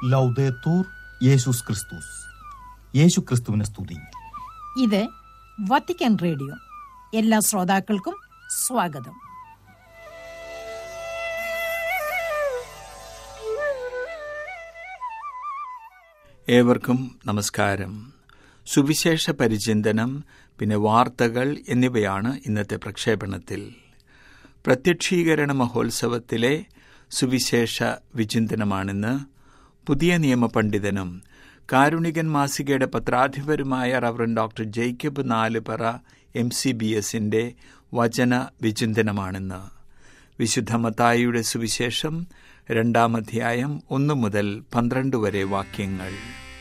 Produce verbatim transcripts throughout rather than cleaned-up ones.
ലൗദേത്തൂർ യേശുസ് ക്രിസ്തുസ്. യേശു ക്രിസ്തുവിനെ സ്തുതി. ഇത് വത്തിക്കാൻ റേഡിയോ. എല്ലാ ശ്രോതാക്കൾക്കും സ്വാഗതം. ഏവർക്കും നമസ്കാരം. സുവിശേഷ പരിചിന്തനം, പിന്നെ വാർത്തകൾ എന്നിവയാണ് ഇന്നത്തെ പ്രക്ഷേപണത്തിൽ. പ്രത്യക്ഷീകരണ മഹോത്സവത്തിലെ സുവിശേഷ വിചിന്തനമാണിന്ന്. പുതിയ നിയമ പണ്ഡിതനും കാരുണികൻ മാസികയുടെ പത്രാധിപരുമായ reverend doctor Jacob Nalupara M C B എസിന്റെ വചന വിചിന്തനമാണിന്ന്. വിശുദ്ധ മത്തായിയുടെ സുവിശേഷം രണ്ടാം അധ്യായം ഒന്ന് മുതൽ പന്ത്രണ്ട് വരെ വാക്യങ്ങൾ.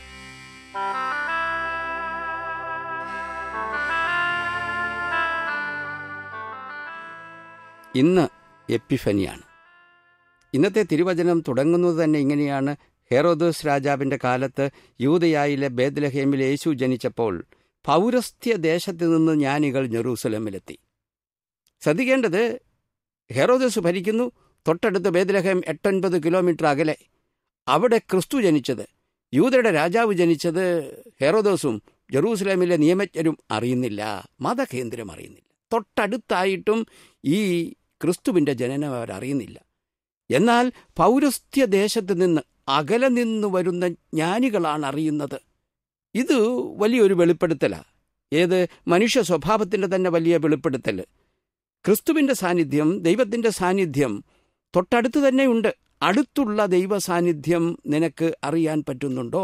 ഇന്ന് എപ്പിഫനിയാണ്. ഇന്നത്തെ തിരുവചനം തുടങ്ങുന്നത് തന്നെ ഇങ്ങനെയാണ്: ഹെറോദോസ് രാജാവിന്റെ കാലത്ത് യൂദയായിലെ ബേത്ലഹേമിൽ യേശു ജനിച്ചപ്പോൾ പൗരസ്ത്യ ദേശത്ത് നിന്ന് ജ്ഞാനികൾ ജെറൂസലേമിലെത്തി. ശ്രദ്ധിക്കേണ്ടത്, ഹെറോദോസ് ഭരിക്കുന്നു. തൊട്ടടുത്ത് ബേത്ലഹേം എട്ടൊൻപത് കിലോമീറ്റർ അകലെ. അവിടെ ക്രിസ്തു ജനിച്ചത്, യൂദയുടെ രാജാവ് ജനിച്ചത് ഹെറോദോസും ജെറൂസലേമിലെ നിയമജ്ഞരും അറിയുന്നില്ല, മതകേന്ദ്രം അറിയുന്നില്ല. തൊട്ടടുത്തായിട്ടും ഈ ക്രിസ്തുവിൻ്റെ ജനനം അവരറിയുന്നില്ല. എന്നാൽ പൗരസ്ത്യ ദേശത്ത് നിന്ന് അകലെ നിന്ന് വരുന്ന ജ്ഞാനികളാണ് അറിയുന്നത്. ഇത് വലിയൊരു വെളിപ്പെടുത്തലാണ്. ഏത് മനുഷ്യ സ്വഭാവത്തിൻ്റെ തന്നെ വലിയ വെളിപ്പെടുത്തൽ. ക്രിസ്തുവിൻ്റെ സാന്നിധ്യം, ദൈവത്തിൻ്റെ സാന്നിധ്യം തൊട്ടടുത്ത് തന്നെയുണ്ട്. അടുത്തുള്ള ദൈവ സാന്നിധ്യം നിനക്ക് അറിയാൻ പറ്റുന്നുണ്ടോ?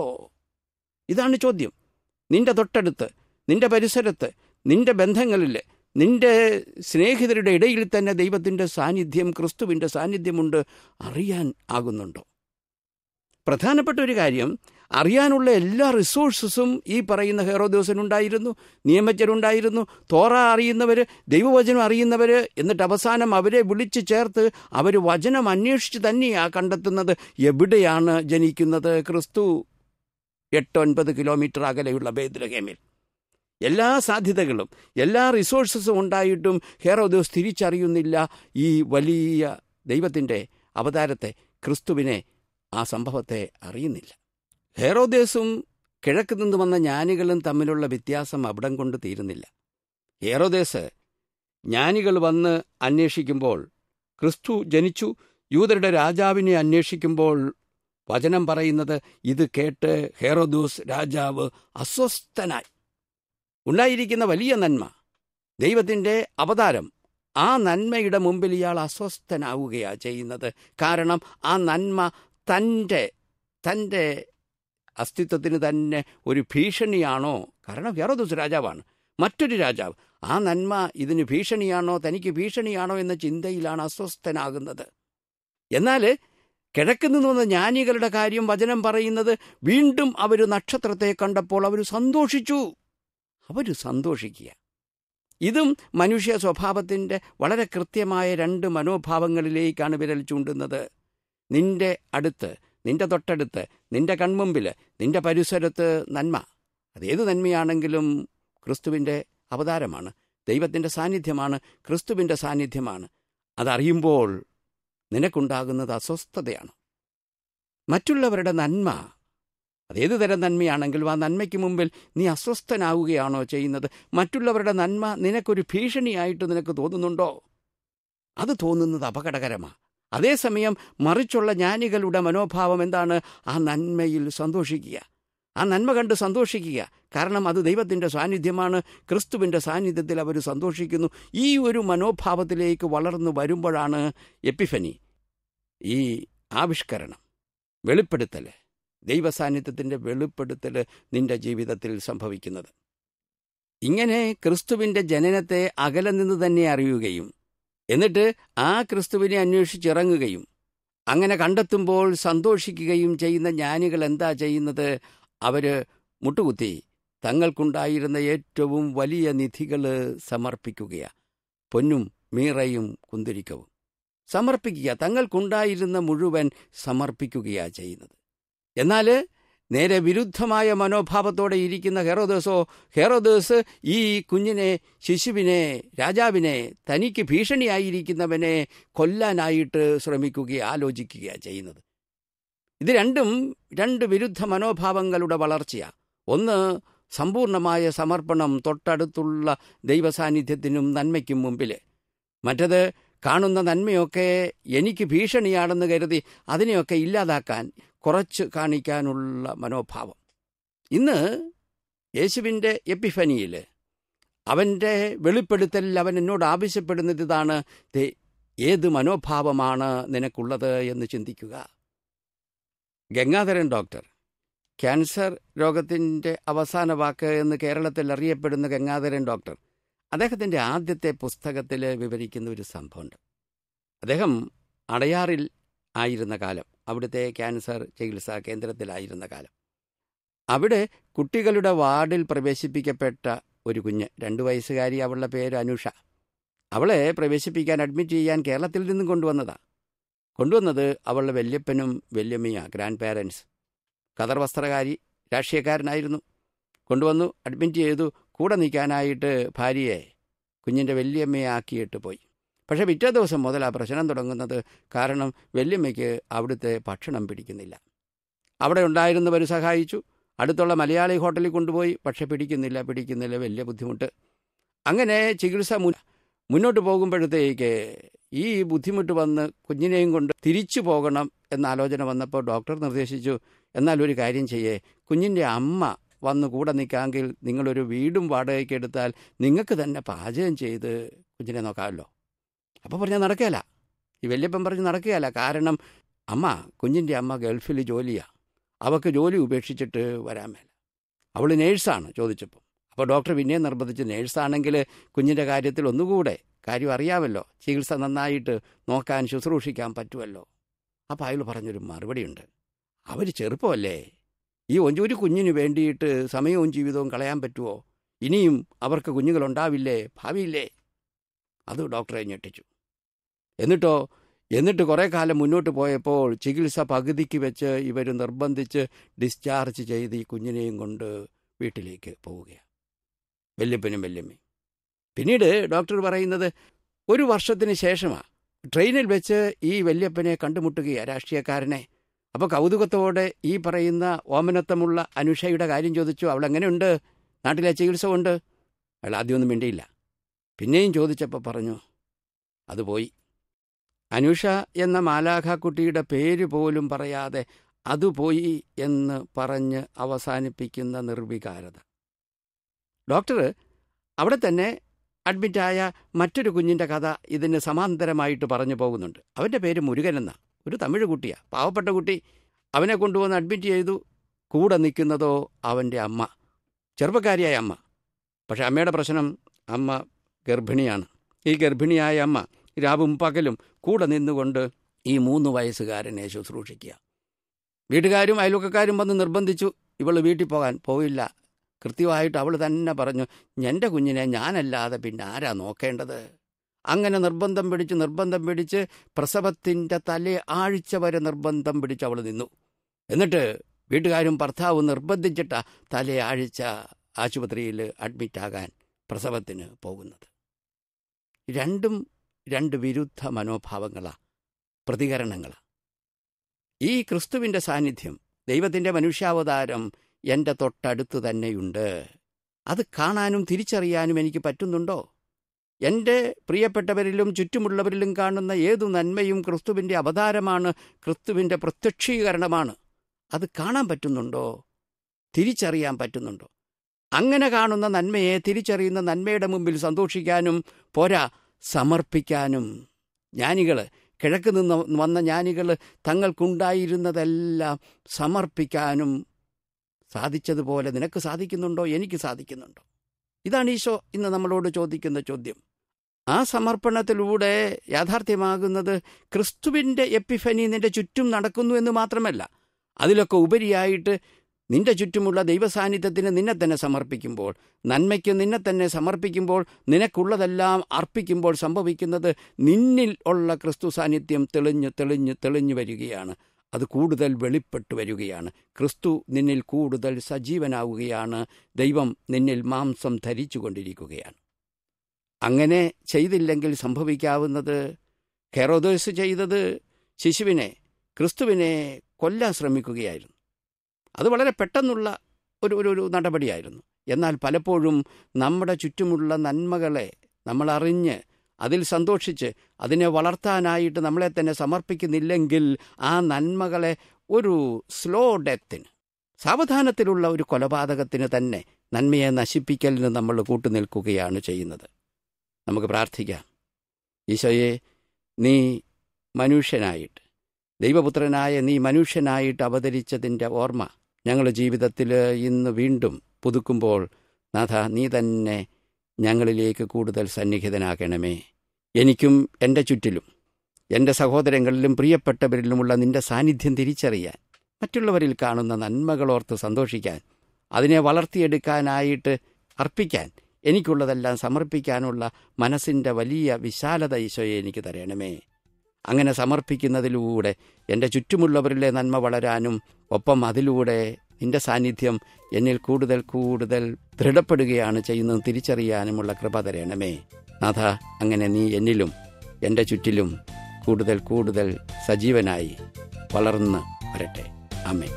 ഇതാണ് ചോദ്യം. നിന്റെ തൊട്ടടുത്ത്, നിന്റെ പരിസരത്ത്, നിന്റെ ബന്ധങ്ങളിൽ, നിന്റെ സ്നേഹിതരുടെ ഇടയിൽ തന്നെ ദൈവത്തിൻ്റെ സാന്നിധ്യം, ക്രിസ്തുവിൻ്റെ സാന്നിധ്യമുണ്ട്. അറിയാൻ ആകുന്നുണ്ടോ? പ്രധാനപ്പെട്ട ഒരു കാര്യം, അറിയാനുള്ള എല്ലാ റിസോഴ്സസും ഈ പറയുന്ന ഹെറോദോസിനുണ്ടായിരുന്നു, നിയമജ്ഞരുണ്ടായിരുന്നു, തോറ അറിയുന്നവർ, ദൈവവചനം അറിയുന്നവർ. എന്നിട്ട് അവസാനം അവരെ വിളിച്ചു ചേർത്ത് അവർ വചനം അന്വേഷിച്ച് തന്നെയാണ് കണ്ടെത്തുന്നത് എവിടെയാണ് ജനിക്കുന്നത് ക്രിസ്തു. എട്ടൊൻപത് കിലോമീറ്റർ അകലെയുള്ള ബേത്ലഹേമിൽ. എല്ലാ സാധ്യതകളും എല്ലാ റിസോഴ്സസും ഉണ്ടായിട്ടും ഹെറോദോസ് തിരിച്ചറിയുന്നില്ല ഈ വലിയ ദൈവത്തിൻ്റെ അവതാരത്തെ, ക്രിസ്തുവിനെ, ആ സംഭവത്തെ അറിയുന്നില്ല. ഹെറോദേസും കിഴക്ക് നിന്ന് വന്ന ജ്ഞാനികളും തമ്മിലുള്ള വ്യത്യാസം അവിടം കൊണ്ട് തീരുന്നില്ല. ഹെറോദേസ് ജ്ഞാനികൾ വന്ന് അന്വേഷിക്കുമ്പോൾ ക്രിസ്തു ജനിച്ചു, യൂദരുടെ രാജാവിനെ അന്വേഷിക്കുമ്പോൾ വചനം പറയുന്നത് ഇത് കേട്ട് ഹെറോദോസ് രാജാവ് അസ്വസ്ഥനായി. ഉണ്ടായിരിക്കുന്ന വലിയ നന്മ, ദൈവത്തിൻ്റെ അവതാരം, ആ നന്മയുടെ മുമ്പിൽ ഇയാൾ അസ്വസ്ഥനാവുകയാണ് ചെയ്യുന്നത്. കാരണം ആ നന്മ തൻ്റെ തൻ്റെ അസ്തിത്വത്തിന് തന്നെ ഒരു ഭീഷണിയാണോ? കാരണം ഹെറോദോസ് രാജാവാണ്, മറ്റൊരു രാജാവ്. ആ നന്മ ഇതിന് ഭീഷണിയാണോ, തനിക്ക് ഭീഷണിയാണോ എന്ന ചിന്തയിലാണ് അസ്വസ്ഥനാകുന്നത്. എന്നാൽ കിഴക്ക് നിന്ന് വന്ന ജ്ഞാനികളുടെ കാര്യം വചനം പറയുന്നത്, വീണ്ടും അവർ നക്ഷത്രത്തെ കണ്ടപ്പോൾ അവർ സന്തോഷിച്ചു. അവർ സന്തോഷിക്കുക. ഇതും മനുഷ്യ സ്വഭാവത്തിൻ്റെ വളരെ കൃത്യമായ രണ്ട് മനോഭാവങ്ങളിലേക്കാണ് വിരൽ ചൂണ്ടുന്നത്. നിന്റെ അടുത്ത്, നിന്റെ തൊട്ടടുത്ത്, നിന്റെ കൺമുമ്പിൽ, നിന്റെ പരിസരത്ത് നന്മ. അതേത് നന്മയാണെങ്കിലും ക്രിസ്തുവിൻ്റെ അവതാരമാണ്, ദൈവത്തിൻ്റെ സാന്നിധ്യമാണ്, ക്രിസ്തുവിൻ്റെ സാന്നിധ്യമാണ്. അതറിയുമ്പോൾ നിനക്കുണ്ടാകുന്നത് അസ്വസ്ഥതയാണ്. മറ്റുള്ളവരുടെ നന്മ, അതേത് തരം നന്മയാണെങ്കിലും ആ നന്മയ്ക്ക് മുമ്പിൽ നീ അസ്വസ്ഥനാവുകയാണോ ചെയ്യുന്നത്? മറ്റുള്ളവരുടെ നന്മ നിനക്കൊരു ഭീഷണിയായിട്ട് നിനക്ക് തോന്നുന്നുണ്ടോ? അത് തോന്നുന്നത് അപകടകരമാണ്. അതേസമയം മറിച്ചുള്ള ജ്ഞാനികളുടെ മനോഭാവം എന്താണ്? ആ നന്മയിൽ സന്തോഷിക്കുക, ആ നന്മ കണ്ട് സന്തോഷിക്കുക. കാരണം അത് ദൈവത്തിൻ്റെ സാന്നിധ്യമാണ്, ക്രിസ്തുവിൻ്റെ സാന്നിധ്യത്തിൽ അവർ സന്തോഷിക്കുന്നു. ഈ ഒരു മനോഭാവത്തിലേക്ക് വളർന്നു വരുമ്പോഴാണ് എപ്പിഫനി, ഈ ആവിഷ്കരണം, വെളിപ്പെടുത്തൽ, ദൈവസാന്നിധ്യത്തിൻ്റെ വെളിപ്പെടുത്തൽ നിന്റെ ജീവിതത്തിൽ സംഭവിക്കുന്നത്. ഇങ്ങനെ ക്രിസ്തുവിൻ്റെ ജനനത്തെ അകലെ നിന്ന് തന്നെ അറിയുകയും എന്നിട്ട് ആ ക്രിസ്തുവിനെ അന്വേഷിച്ചിറങ്ങുകയും അങ്ങനെ കണ്ടെത്തുമ്പോൾ സന്തോഷിക്കുകയും ചെയ്യുന്ന ജ്ഞാനികൾ എന്താ ചെയ്യുന്നത്? അവർ മുട്ടുകുത്തി തങ്ങൾക്കുണ്ടായിരുന്ന ഏറ്റവും വലിയ നിധികൾ സമർപ്പിക്കുകയാണ്. പൊന്നും മീറയും കുന്തിരിക്കവും സമർപ്പിക്കുക, തങ്ങൾക്കുണ്ടായിരുന്ന മുഴുവൻ സമർപ്പിക്കുകയാണ് ചെയ്യുന്നത്. എന്നാൽ നേരെ വിരുദ്ധമായ മനോഭാവത്തോടെ ഇരിക്കുന്ന ഹെറോദോസോ, ഹെറോദോസ് ഈ കുഞ്ഞിനെ, ശിശുവിനെ, രാജാവിനെ, തനിക്ക് ഭീഷണിയായിരിക്കുന്നവനെ കൊല്ലാനായിട്ട് ശ്രമിക്കുകയും ആലോചിക്കുകയാണ് ചെയ്യുന്നത്. ഇത് രണ്ടും രണ്ട് വിരുദ്ധ മനോഭാവങ്ങളുടെ വളർച്ചയാണ്. ഒന്ന് സമ്പൂർണമായ സമർപ്പണം തൊട്ടടുത്തുള്ള ദൈവസാന്നിധ്യത്തിനും നന്മയ്ക്കും മുമ്പിൽ. മറ്റത് കാണുന്ന നന്മയൊക്കെ എനിക്ക് ഭീഷണിയാണെന്ന് കരുതി അതിനെയൊക്കെ ഇല്ലാതാക്കാൻ കുറച്ച് കാണിക്കാനുള്ള മനോഭാവം. ഇന്ന് യേശുവിൻ്റെ എപ്പിഫനിയിൽ അവൻ്റെ വെളിപ്പെടുത്തലിൽ അവൻ എന്നോട് ആവശ്യപ്പെടുന്നത് ഇതാണ്: ഏത് മനോഭാവമാണ് നിനക്കുള്ളത് എന്ന് ചിന്തിക്കുക. ഗംഗാധരൻ ഡോക്ടർ, ക്യാൻസർ രോഗത്തിൻ്റെ അവസാന വാക്ക് എന്ന് കേരളത്തിൽ അറിയപ്പെടുന്ന ഗംഗാധരൻ ഡോക്ടർ, അദ്ദേഹത്തിൻ്റെ ആദ്യത്തെ പുസ്തകത്തിൽ വിവരിക്കുന്ന ഒരു സംഭവമുണ്ട്. അദ്ദേഹം അടയാറിൽ ആയിരുന്ന കാലം, അവിടുത്തെ ക്യാൻസർ ചികിത്സാ കേന്ദ്രത്തിലായിരുന്ന കാലം, അവിടെ കുട്ടികളുടെ വാർഡിൽ പ്രവേശിപ്പിക്കപ്പെട്ട ഒരു കുഞ്ഞ്, രണ്ടു വയസ്സുകാരി, അവളുടെ പേര് അനുഷ. അവളെ പ്രവേശിപ്പിക്കാൻ അഡ്മിറ്റ് ചെയ്യാൻ കേരളത്തിൽ നിന്നും കൊണ്ടുവന്നതാണ്. കൊണ്ടുവന്നത് അവളുടെ വല്യപ്പനും വല്യമ്മയാണ്, ഗ്രാൻഡ് പാരൻസ്. ഖദർ വസ്ത്രകാരി, രാഷ്ട്രീയക്കാരനായിരുന്നു. കൊണ്ടുവന്നു, അഡ്മിറ്റ് ചെയ്തു. കൂടെ നിൽക്കാനായിട്ട് ഭാര്യയെ, കുഞ്ഞിൻ്റെ വല്യമ്മയെ ആക്കിയിട്ട് പോയി. പക്ഷേ പിറ്റേ ദിവസം മുതൽ ആ പ്രശ്നം തുടങ്ങുന്നത്. കാരണം വല്യമ്മയ്ക്ക് അവിടുത്തെ ഭക്ഷണം പിടിക്കുന്നില്ല. അവിടെ ഉണ്ടായിരുന്നവർ സഹായിച്ചു, അടുത്തുള്ള മലയാളി ഹോട്ടലിൽ കൊണ്ടുപോയി. പക്ഷെ പിടിക്കുന്നില്ല പിടിക്കുന്നില്ല വലിയ ബുദ്ധിമുട്ട്. അങ്ങനെ ചികിത്സ മുന്നോട്ട് പോകുമ്പോഴത്തേക്ക് ഈ ബുദ്ധിമുട്ട് വന്ന് കുഞ്ഞിനെയും കൊണ്ട് തിരിച്ചു പോകണം എന്ന ആലോചന വന്നപ്പോൾ ഡോക്ടർ നിർദ്ദേശിച്ചു, എന്നാൽ ഒരു കാര്യം ചെയ്യേ, കുഞ്ഞിൻ്റെ അമ്മ വന്ന് കൂടെ നിൽക്കാമെങ്കിൽ നിങ്ങളൊരു വീടും വാടകയ്ക്ക് എടുത്താൽ നിങ്ങൾക്ക് തന്നെ പാചകം ചെയ്ത് കുഞ്ഞിനെ നോക്കാമല്ലോ. അപ്പോൾ പറഞ്ഞാൽ നടക്കുകയില്ല. ഈ വല്യപ്പൻ പറഞ്ഞ് നടക്കുകയില്ല. കാരണം അമ്മ, കുഞ്ഞിൻ്റെ അമ്മ ഗൾഫിൽ ജോലിയാണ്, അവൾക്ക് ജോലി ഉപേക്ഷിച്ചിട്ട് വരാൻ മേല. അവൾ നേഴ്സാണ് ചോദിച്ചപ്പോൾ. അപ്പോൾ ഡോക്ടർ പിന്നെയും നിർബന്ധിച്ച്, നേഴ്സാണെങ്കിൽ കുഞ്ഞിൻ്റെ കാര്യത്തിൽ ഒന്നുകൂടെ കാര്യം അറിയാമല്ലോ, ചികിത്സ നന്നായിട്ട് നോക്കാൻ ശുശ്രൂഷിക്കാൻ പറ്റുമല്ലോ. അപ്പോൾ അയാൾ പറഞ്ഞൊരു മറുപടിയുണ്ട്, അവർ ചെറുപ്പമല്ലേ, ഈ ഒരു കുഞ്ഞിന് വേണ്ടിയിട്ട് സമയവും ജീവിതവും കളയാൻ പറ്റുമോ? ഇനിയും അവർക്ക് കുഞ്ഞുങ്ങളുണ്ടാവില്ലേ, ഭാവിയില്ലേ? അത് ഡോക്ടറെ ഞെട്ടിച്ചു. എന്നിട്ടോ എന്നിട്ട് കുറേ കാലം മുന്നോട്ട് പോയപ്പോൾ ചികിത്സ പകുതിക്ക് വെച്ച് ഇവർ നിർബന്ധിച്ച് ഡിസ്ചാർജ് ചെയ്ത് ഈ കുഞ്ഞിനെയും കൊണ്ട് വീട്ടിലേക്ക് പോവുകയാണ്, വല്യപ്പനും വല്യമ്മയും. പിന്നീട് ഡോക്ടർ പറയുന്നത് ഒരു വർഷത്തിന് ശേഷമാണ് ട്രെയിനിൽ വെച്ച് ഈ വല്യപ്പനെ കണ്ടുമുട്ടുകയാണ്, രാഷ്ട്രീയക്കാരനെ. അപ്പോൾ കൗതുകത്തോടെ ഈ പറയുന്ന ഓമനത്വമുള്ള അനുഷയുടെ കാര്യം ചോദിച്ചു. അവളെങ്ങനെയുണ്ട്, നാട്ടിലെ ചികിത്സ കൊണ്ട്? അയാൾ ആദ്യമൊന്നും മിണ്ടിയില്ല. പിന്നെയും ചോദിച്ചപ്പോൾ പറഞ്ഞു, അത് പോയി. അനുഷ എന്ന മാലാഖ കുട്ടിയുടെ പേര് പോലും പറയാതെ അത് പോയി എന്ന് പറഞ്ഞ് അവസാനിപ്പിക്കുന്ന നിർവികാരത. ഡോക്ടർ അവിടെ തന്നെ അഡ്മിറ്റായ മറ്റൊരു കുഞ്ഞിൻ്റെ കഥ ഇതിന് സമാന്തരമായിട്ട് പറഞ്ഞു പോകുന്നുണ്ട്. അവൻ്റെ പേര് മുരുകൻ എന്ന ഒരു തമിഴ് കുട്ടിയാണ്, പാവപ്പെട്ട കുട്ടി. അവനെ കൊണ്ടുവന്ന് അഡ്മിറ്റ് ചെയ്തു. കൂടെ നിൽക്കുന്നതോ അവൻ്റെ അമ്മ, ചെറുപ്പക്കാരിയായ അമ്മ. പക്ഷെ അമ്മയുടെ പ്രശ്നം, അമ്മ ഗർഭിണിയാണ്. ഈ ഗർഭിണിയായ അമ്മ രാവും പകലും കൂടെ നിന്നുകൊണ്ട് ഈ മൂന്ന് വയസ്സുകാരനെ ശുശ്രൂഷിക്കുക. വീട്ടുകാരും അയൽവക്കക്കാരും വന്ന് നിർബന്ധിച്ചു ഇവൾ വീട്ടിൽ പോകാൻ. പോയില്ല. കൃത്യമായിട്ട് അവൾ തന്നെ പറഞ്ഞു, എൻ്റെ കുഞ്ഞിനെ ഞാനല്ലാതെ പിന്നെ ആരാ നോക്കേണ്ടത്? അങ്ങനെ നിർബന്ധം പിടിച്ച് നിർബന്ധം പിടിച്ച് പ്രസവത്തിൻ്റെ തലേ ആഴ്ച വരെ നിർബന്ധം പിടിച്ച് അവൾ നിന്നു. എന്നിട്ട് വീട്ടുകാരും ഭർത്താവും നിർബന്ധിച്ചിട്ട തലേ ആഴ്ച ആശുപത്രിയിൽ അഡ്മിറ്റാകാൻ പ്രസവത്തിന് പോകുന്നത്. രണ്ടും രണ്ട് വിരുദ്ധ മനോഭാവങ്ങളാണ്, പ്രതികരണങ്ങളാണ്. ഈ ക്രിസ്തുവിൻ്റെ സാന്നിധ്യം, ദൈവത്തിൻ്റെ മനുഷ്യാവതാരം എൻ്റെ തൊട്ടടുത്ത് തന്നെയുണ്ട്. അത് കാണാനും തിരിച്ചറിയാനും എനിക്ക് പറ്റുന്നുണ്ടോ? എൻ്റെ പ്രിയപ്പെട്ടവരിലും ചുറ്റുമുള്ളവരിലും കാണുന്ന ഏതു നന്മയും ക്രിസ്തുവിൻ്റെ അവതാരമാണ്, ക്രിസ്തുവിൻ്റെ പ്രത്യക്ഷീകരണമാണ്. അത് കാണാൻ പറ്റുന്നുണ്ടോ? തിരിച്ചറിയാൻ പറ്റുന്നുണ്ടോ? അങ്ങനെ കാണുന്ന നന്മയെ, തിരിച്ചറിയുന്ന നന്മയുടെ മുമ്പിൽ സന്തോഷിക്കാനും പോരാ, സമർപ്പിക്കാനും. ജ്ഞാനികൾ, കിഴക്ക് നിന്ന് വന്ന ജ്ഞാനികൾ തങ്ങൾക്കുണ്ടായിരുന്നതെല്ലാം സമർപ്പിക്കാനും സാധിച്ചതുപോലെ നിനക്ക് സാധിക്കുന്നുണ്ടോ? എനിക്ക് സാധിക്കുന്നുണ്ടോ? ഇതാണ് ഈശോ ഇന്ന് നമ്മളോട് ചോദിക്കുന്ന ചോദ്യം. ആ സമർപ്പണത്തിലൂടെ യാഥാർത്ഥ്യമാകുന്നത് ക്രിസ്തുവിൻ്റെ എപ്പിഫനി നിന്റെ ചുറ്റും നടക്കുന്നു എന്ന് മാത്രമല്ല, അതിലൊക്കെ ഉപരിയായിട്ട് നിന്റെ ചുറ്റുമുള്ള ദൈവസാന്നിധ്യത്തിന് നിന്നെ തന്നെ സമർപ്പിക്കുമ്പോൾ, നന്മയ്ക്ക് നിന്നെ തന്നെ സമർപ്പിക്കുമ്പോൾ, നിനക്കുള്ളതെല്ലാം അർപ്പിക്കുമ്പോൾ സംഭവിക്കുന്നത് നിന്നിൽ ഉള്ള ക്രിസ്തു സാന്നിധ്യം തെളിഞ്ഞ് തെളിഞ്ഞ് തെളിഞ്ഞു വരികയാണ്. അത് കൂടുതൽ വെളിപ്പെട്ടു വരികയാണ്. ക്രിസ്തു നിന്നിൽ കൂടുതൽ സജീവനാവുകയാണ്. ദൈവം നിന്നിൽ മാംസം ധരിച്ചു കൊണ്ടിരിക്കുകയാണ്. അങ്ങനെ ചെയ്തില്ലെങ്കിൽ സംഭവിക്കാവുന്നത്, ഹെറോദോസ് ചെയ്തത് ശിശുവിനെ, ക്രിസ്തുവിനെ കൊല്ലാൻ ശ്രമിക്കുകയായിരുന്നു. അത് വളരെ പെട്ടെന്നുള്ള ഒരു ഒരു ഒരു നടപടിയായിരുന്നു. എന്നാൽ പലപ്പോഴും നമ്മുടെ ചുറ്റുമുള്ള നന്മകളെ നമ്മൾ അറിഞ്ഞ് അതിൽ സന്തോഷിച്ച് അതിനെ വളർത്താനായിട്ട് നമ്മളെ തന്നെ സമർപ്പിക്കുന്നില്ലെങ്കിൽ ആ നന്മകളെ ഒരു സ്ലോ ഡെത്തിന്, സാവധാനത്തിലുള്ള ഒരു കൊലപാതകത്തിന് തന്നെ നന്മയെ നശിപ്പിക്കലിന് നമ്മൾ കൂട്ടുനിൽക്കുകയാണ് ചെയ്യുന്നത്. നമുക്ക് പ്രാർത്ഥിക്കാം. ഈശോയെ, നീ മനുഷ്യനായിട്ട്, ദൈവപുത്രനായ നീ മനുഷ്യനായിട്ട് അവതരിച്ചതിൻ്റെ ഓർമ്മ ഞങ്ങളുടെ ജീവിതത്തിൽ ഇന്ന് വീണ്ടും പുതുക്കുമ്പോൾ നാഥ, നീ തന്നെ ഞങ്ങളിലേക്ക് കൂടുതൽ സന്നിഹിതനാകണമേ. എനിക്കും എൻ്റെ ചുറ്റിലും എൻ്റെ സഹോദരങ്ങളിലും പ്രിയപ്പെട്ടവരിലുമുള്ള നിൻ്റെ സാന്നിധ്യം തിരിച്ചറിയാൻ, മറ്റുള്ളവരിൽ കാണുന്ന നന്മകളോർത്ത് സന്തോഷിക്കാൻ, അതിനെ വളർത്തിയെടുക്കാനായിട്ട് അർപ്പിക്കാൻ, എനിക്കുള്ളതെല്ലാം സമർപ്പിക്കാനുള്ള മനസ്സിൻ്റെ വലിയ വിശാലത ഈശോയെ എനിക്ക് തരണമേ. അങ്ങനെ സമർപ്പിക്കുന്നതിലൂടെ എൻ്റെ ചുറ്റുമുള്ളവരിലെ നന്മ വളരാനും ഒപ്പം അതിലൂടെ നിൻ്റെ സാന്നിധ്യം എന്നിൽ കൂടുതൽ കൂടുതൽ ദൃഢപ്പെടുകയാണ് ചെയ്യുന്നത് തിരിച്ചറിയാനുമുള്ള കൃപ തരണമേ. നാഥ, അങ്ങനെ നീ എന്നിലും എൻ്റെ ചുറ്റിലും കൂടുതൽ കൂടുതൽ സജീവനായി വളർന്ന് വരട്ടെ. ആമേൻ.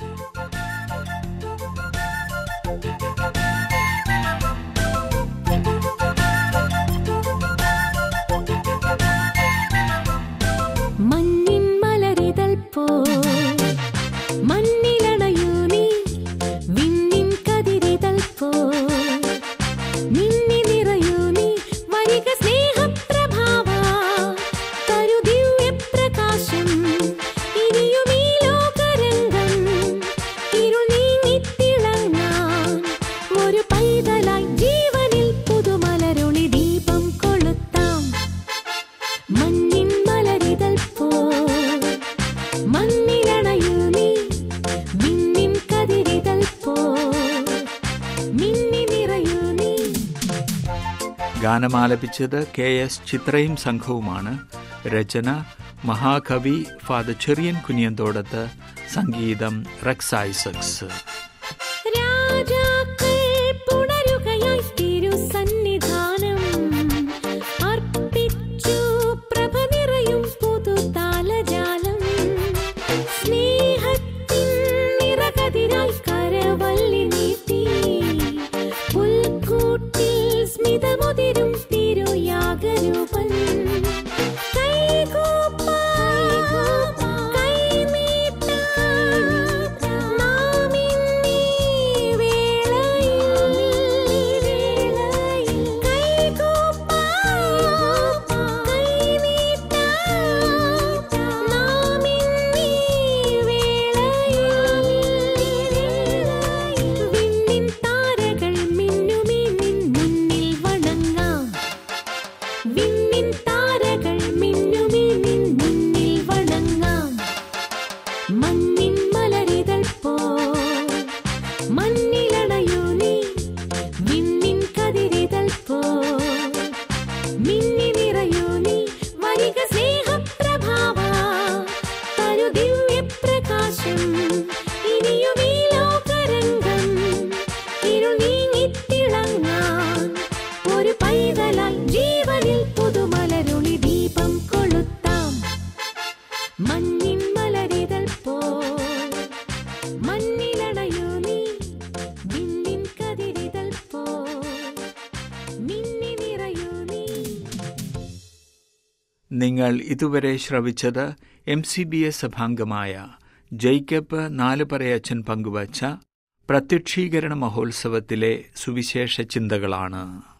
മഞ്ഞിൻ മലരിതൾ പോ മണ്ണിലണയൂ നീ, വിണ്ണിൻ കതിരിതൾ പോ നിന്നി നിറയൂ നീ, വരിക സ്നേഹപ്രഭാവ തരു ദിവ്യപ്രകാശം, ഇനിയും ഈ ലോകരംഗം ഇരുൾ നീങ്ങിത്തിളങ്ങാൻ ഒരു പൈതലായി ജീവനിൽ പുതുമലരൊളി ദീപം കൊളുത്താം. മഞ്ഞിൻ മലരിതൾ പോ മണ്ണിലണയൂ നീ, വിണ്ണിൻ കതിരിതൾ പോ മിന്നി നിറയൂ നീ. ഗാനമാലപിച്ചത് കെ എസ് ചിത്രയും സംഘവുമാണ്. രചന മഹാകവി ഫാദർ ചെറിയൻ കുനിയന്തോടത്ത്, സംഗീതം റെക്സ് ഐസക്സ്. രാജാക്കൾ പുണരുകയായി തിരുസന്നിധാനം അർപ്പിച്ചു, പ്രഭ നിറയും പുതുതാലജാലം, സ്നേഹത്തിൻ നിറകതിരായി കരവല്ലി നീട്ടി, പുൽക്കൂട്ടിൽ സ്മിതമുതിരും തിരുയാഗരൂപൻ, നിങ്ങൾ ഇതുവരെ ശ്രവിച്ചത് എം സി ബി എസ് സഭാംഗമായ ജേക്കബ് നാലുപറയച്ചൻ പങ്കുവച്ച പ്രത്യക്ഷീകരണ മഹോത്സവത്തിലെ സുവിശേഷ ചിന്തകളാണ്.